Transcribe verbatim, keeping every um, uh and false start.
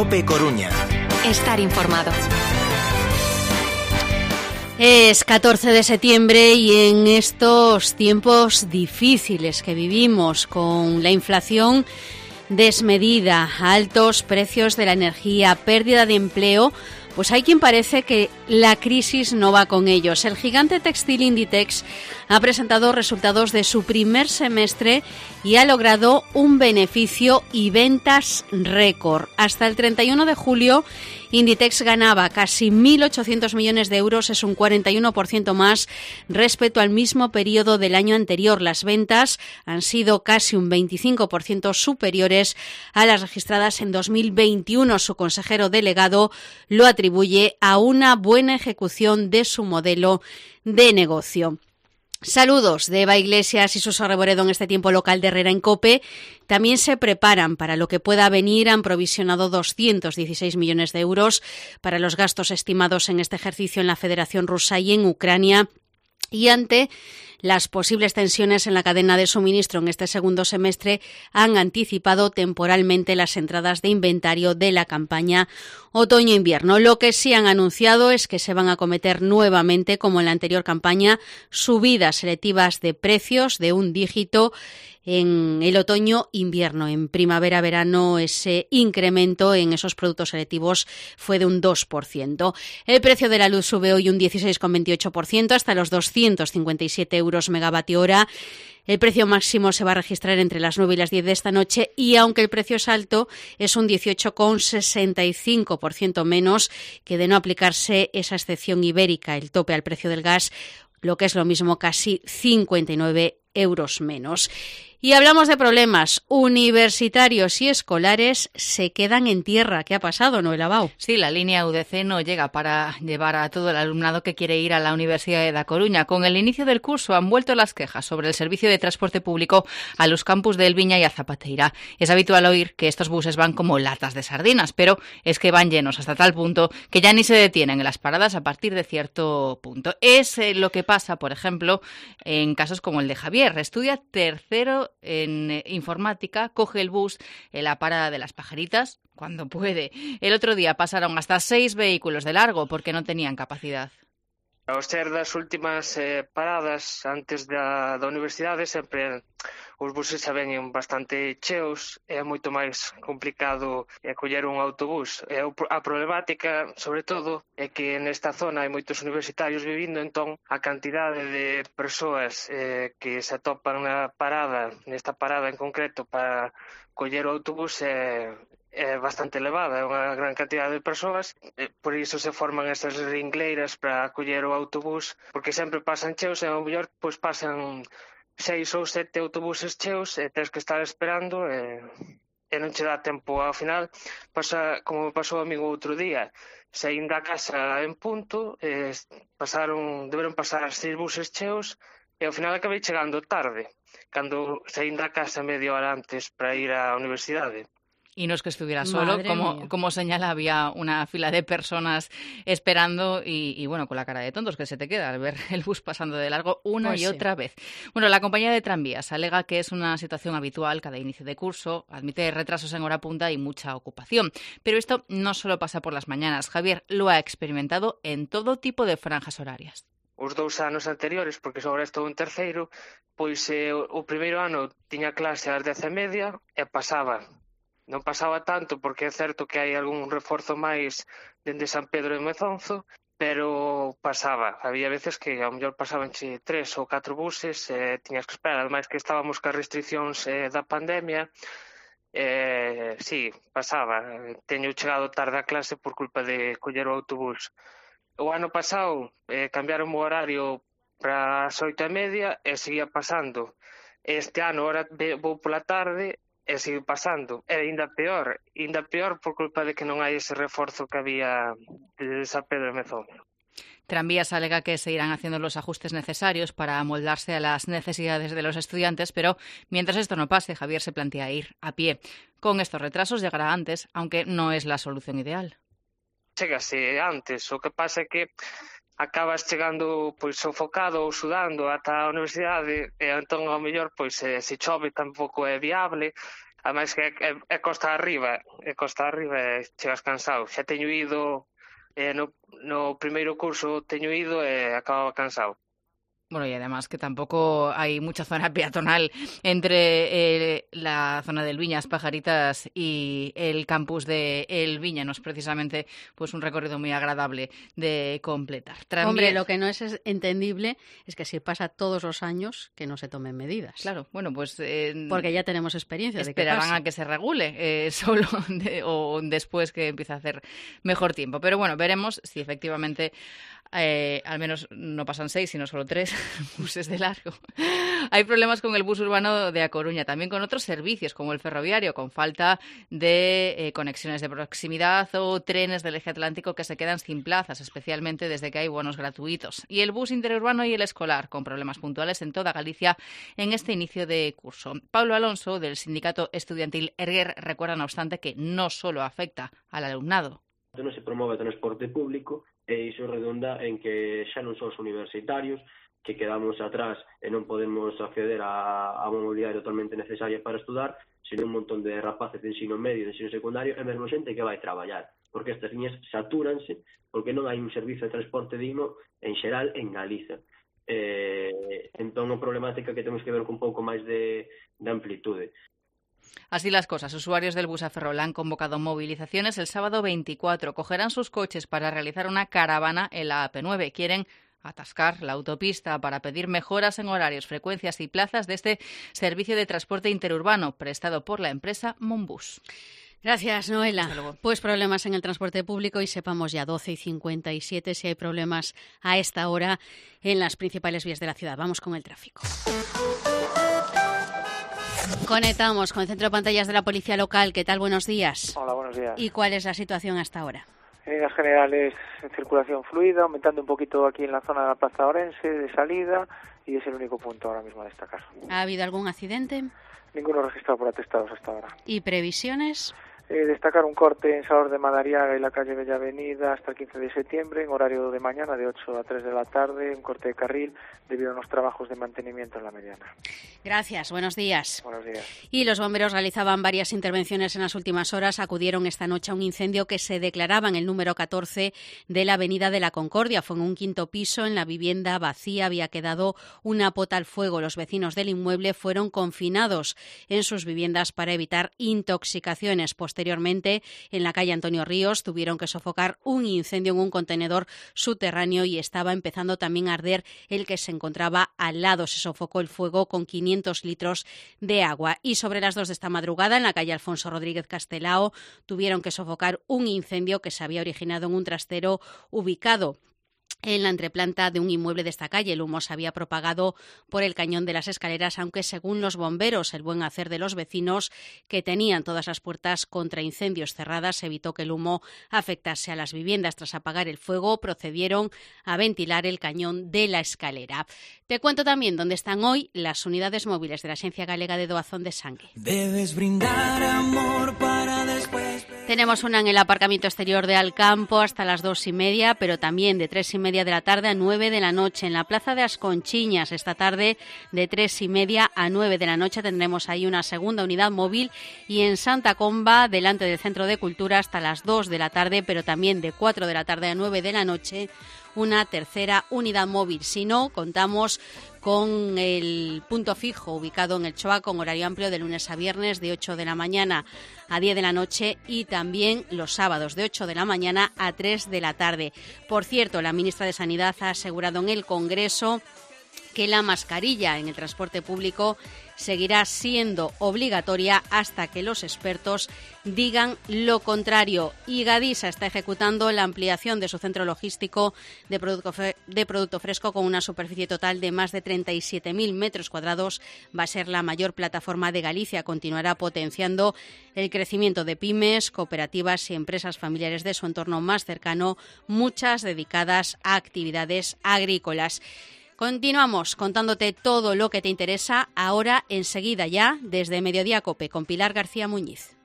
COPE Coruña. Estar informado. Es catorce de septiembre y en estos tiempos difíciles que vivimos, con la inflación desmedida, altos precios de la energía, pérdida de empleo, pues hay quien parece que la crisis no va con ellos. El gigante textil Inditex ha presentado resultados de su primer semestre y ha logrado un beneficio y ventas récord. Hasta el treinta y uno de julio, Inditex ganaba casi mil ochocientos millones de euros, es un cuarenta y uno por ciento más respecto al mismo periodo del año anterior. Las ventas han sido casi un veinticinco por ciento superiores a las registradas en dos mil veintiuno. Su consejero delegado lo atribuye a una buena ejecución de su modelo de negocio. Saludos de Eva Iglesias y Suso Reboredo en este tiempo local de Herrera en COPE. También se preparan para lo que pueda venir. Han provisionado doscientos dieciséis millones de euros para los gastos estimados en este ejercicio en la Federación Rusa y en Ucrania. Y ante las posibles tensiones en la cadena de suministro en este segundo semestre, han anticipado temporalmente las entradas de inventario de la campaña otoño-invierno. Lo que sí han anunciado es que se van a acometer nuevamente, como en la anterior campaña, subidas selectivas de precios de un dígito en el otoño-invierno. En primavera-verano ese incremento en esos productos selectivos fue de un dos por ciento. El precio de la luz sube hoy un dieciséis coma veintiocho por ciento hasta los doscientos cincuenta y siete euros megavatio hora. El precio máximo se va a registrar entre las nueve y las diez de esta noche y aunque el precio es alto, es un dieciocho coma sesenta y cinco por ciento menos que de no aplicarse esa excepción ibérica, el tope al precio del gas, lo que es lo mismo, casi cincuenta y nueve euros menos. Y hablamos de problemas. Universitarios y escolares se quedan en tierra. ¿Qué ha pasado, Noel Abao? Sí, la línea U D C no llega para llevar a todo el alumnado que quiere ir a la Universidad de Da Coruña. Con el inicio del curso han vuelto las quejas sobre el servicio de transporte público a los campus de Elviña y a Zapateira. Es habitual oír que estos buses van como latas de sardinas, pero es que van llenos hasta tal punto que ya ni se detienen en las paradas a partir de cierto punto. Es eh, lo que pasa, por ejemplo, en casos como el de Javier. Estudia tercero en informática, coge el bus en la parada de Las Pajaritas cuando puede. El otro día pasaron hasta seis vehículos de largo porque no tenían capacidad. Ao ser das últimas eh, paradas antes da, da universidade, sempre os buses xa veñen bastante cheos, é moito máis complicado eh, coller un autobús. E a problemática, sobre todo, é que nesta zona hai moitos universitarios vivindo, entón a cantidade de persoas eh, que se atopan na parada, nesta parada en concreto, para coller o autobús é... é bastante elevada, é unha gran cantidad de persoas, por iso se forman estas ringleiras para acoller o autobús, porque sempre pasan cheos e ao mellor pois pasan seis ou sete autobuses cheos e tens que estar esperando e, e non che dá tempo. Ao final pasa como pasou a mí outro día, saín da casa en punto, e pasaron, deberon pasar seis buses cheos e ao final acabei chegando tarde, cando saín da casa media hora antes para ir á universidade. Y no es que estuviera solo, como, como señala, había una fila de personas esperando y, y, bueno, con la cara de tontos que se te queda al ver el bus pasando de largo una pues y sí. otra vez. Bueno, la compañía de tranvías alega que es una situación habitual cada inicio de curso, admite retrasos en hora punta y mucha ocupación. Pero esto no solo pasa por las mañanas. Javier lo ha experimentado en todo tipo de franjas horarias. Os dous anos anteriores, porque agora estou en terceiro, pois eh, o primeiro ano tiña clase ás dez e media e pasaba. Non pasaba tanto porque é certo que hai algún reforzo máis dende San Pedro de Mezonzo, pero pasaba. Había veces que ao mellor pasaban tres ou catro buses e tiñas que esperar. Ademais que estábamos cas restriccións eh, da pandemia, eh, sí, pasaba. Teño chegado tarde a clase por culpa de coller o autobús. O ano pasado eh, cambiaron o horario para as oito e media e seguía pasando. Este ano, ahora vou pola tarde e sigue pasando. É ainda peor, ainda peor por culpa de que non hai ese reforzo que había de San Pedro de Mezonzo. Tranvías alega que se irán haciendo los ajustes necesarios para amoldarse a las necesidades de los estudiantes, pero mientras esto no pase, Javier se plantea ir a pie. Con estos retrasos llegará antes, aunque no es la solución ideal. Chégase antes, o que pasa é que acabas chegando pois sofocado ou sudando ata a universidade e entón ao mellor pois se, se chove tampouco é viable. Ademais que é, é costa arriba, é costa arriba e chegas cansado. Xa teño ido, eh, no, no primeiro curso teño ido e acababa cansado. Bueno, y además que tampoco hay mucha zona peatonal entre eh, la zona del Viñas, Pajaritas y el campus de El Viña. No es precisamente pues un recorrido muy agradable de completar. También... Hombre, lo que no es entendible es que si pasa todos los años que no se tomen medidas. Claro, bueno, pues... Eh, porque ya tenemos experiencia de que esperarán pase. a que se regule eh, solo de, o después que empiece a hacer mejor tiempo. Pero bueno, veremos si efectivamente... Eh, al menos no pasan seis, sino solo tres buses de largo. Hay problemas con el bus urbano de A Coruña, también con otros servicios, como el ferroviario, con falta de eh, conexiones de proximidad o trenes del eje atlántico que se quedan sin plazas, especialmente desde que hay bonos gratuitos. Y el bus interurbano y el escolar, con problemas puntuales en toda Galicia en este inicio de curso. Pablo Alonso, del sindicato estudiantil Erguer, recuerda, no obstante, que no solo afecta al alumnado. Non se promove o transporte público e iso redunda en que xa non son os universitarios que quedamos atrás e non podemos acceder a, a unha mobilidade totalmente necesaria para estudar, sino un montón de rapaces de ensino medio, de ensino secundario e mesmo xente que vai traballar, porque estas liñas satúranse porque non hai un servizo de transporte digno en xeral en Galiza. Eh, entón, a problemática que temos que ver con un pouco máis de, de amplitude. Así las cosas, usuarios del bus a Ferrol han convocado movilizaciones el sábado veinticuatro. Cogerán sus coches para realizar una caravana en la A P nueve. Quieren atascar la autopista para pedir mejoras en horarios, frecuencias y plazas de este servicio de transporte interurbano prestado por la empresa Monbus. Gracias, Noela. Pues problemas en el transporte público y sepamos ya doce y cincuenta y siete si hay problemas a esta hora en las principales vías de la ciudad. Vamos con el tráfico. Conectamos con el centro de pantallas de la Policía Local. ¿Qué tal? Buenos días. Hola, buenos días. ¿Y cuál es la situación hasta ahora? En líneas generales, circulación fluida, aumentando un poquito aquí en la zona de la Plaza Orense, de salida, y es el único punto ahora mismo a destacar. ¿Ha habido algún accidente? Ninguno registrado por atestados hasta ahora. ¿Y previsiones? Eh, destacar un corte en Salor de Madariaga y la calle Bella Avenida hasta el quince de septiembre, en horario de mañana de ocho a tres de la tarde, un corte de carril debido a unos trabajos de mantenimiento en la mediana. Gracias, buenos días. Buenos días. Y los bomberos realizaban varias intervenciones en las últimas horas. Acudieron esta noche a un incendio que se declaraba en el número catorce de la Avenida de la Concordia. Fue en un quinto piso, en la vivienda vacía había quedado una pota al fuego. Los vecinos del inmueble fueron confinados en sus viviendas para evitar intoxicaciones. Posteriormente, en la calle Antonio Ríos, tuvieron que sofocar un incendio en un contenedor subterráneo y estaba empezando también a arder el que se encontraba al lado. Se sofocó el fuego con quinientos litros de agua. Y sobre las dos de esta madrugada, en la calle Alfonso Rodríguez Castelao, tuvieron que sofocar un incendio que se había originado en un trastero ubicado en la entreplanta de un inmueble de esta calle. El humo se había propagado por el cañón de las escaleras, aunque según los bomberos, el buen hacer de los vecinos, que tenían todas las puertas contra incendios cerradas, evitó que el humo afectase a las viviendas. Tras apagar el fuego, procedieron a ventilar el cañón de la escalera. Te cuento también dónde están hoy las unidades móviles de la Agencia Galega de Doazón de Sangue. Debes brindar amor para después. Tenemos una en el aparcamiento exterior de Alcampo hasta las dos y media, pero también de tres y media de la tarde a nueve de la noche. En la Plaza de As Conchiñas, esta tarde de tres y media a nueve de la noche tendremos ahí una segunda unidad móvil, y en Santa Comba, delante del Centro de Cultura, hasta las dos de la tarde, pero también de cuatro de la tarde a nueve de la noche, una tercera unidad móvil. Si no, contamos con el punto fijo ubicado en el Choa, con horario amplio de lunes a viernes de ocho de la mañana a diez de la noche, y también los sábados de ocho de la mañana a tres de la tarde. Por cierto, la ministra de Sanidad ha asegurado en el Congreso que la mascarilla en el transporte público seguirá siendo obligatoria hasta que los expertos digan lo contrario. Y Gadisa está ejecutando la ampliación de su centro logístico de producto, de producto fresco con una superficie total de más de treinta y siete mil metros cuadrados. Va a ser la mayor plataforma de Galicia. Continuará potenciando el crecimiento de pymes, cooperativas y empresas familiares de su entorno más cercano, muchas dedicadas a actividades agrícolas. Continuamos contándote todo lo que te interesa ahora, enseguida ya, desde Mediodía COPE, con Pilar García Muñiz.